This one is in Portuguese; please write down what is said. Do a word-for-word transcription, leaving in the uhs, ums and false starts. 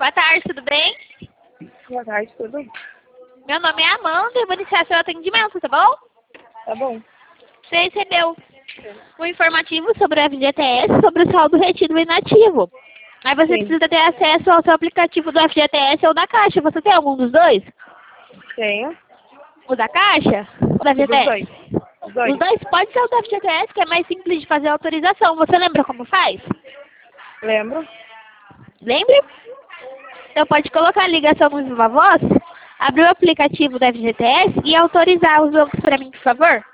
Boa tarde, tudo bem? Boa tarde, tudo? Meu nome é Amanda e vou iniciar seu atendimento, tá bom? Tá bom. Você recebeu um informativo sobre o F G T S, sobre o saldo retido e inativo. Aí você Sim. precisa ter acesso ao seu aplicativo do F G T S ou da Caixa. Você tem algum dos dois? Tenho. O da Caixa? O do Os F G T S? dois. Os dois. Os dois pode ser o do F G T S, que é mais simples de fazer a autorização. Você lembra como faz? Lembro. Lembra? Então pode colocar a ligação no Viva Voz, abrir o aplicativo do F G T S e autorizar os bancos para mim, por favor.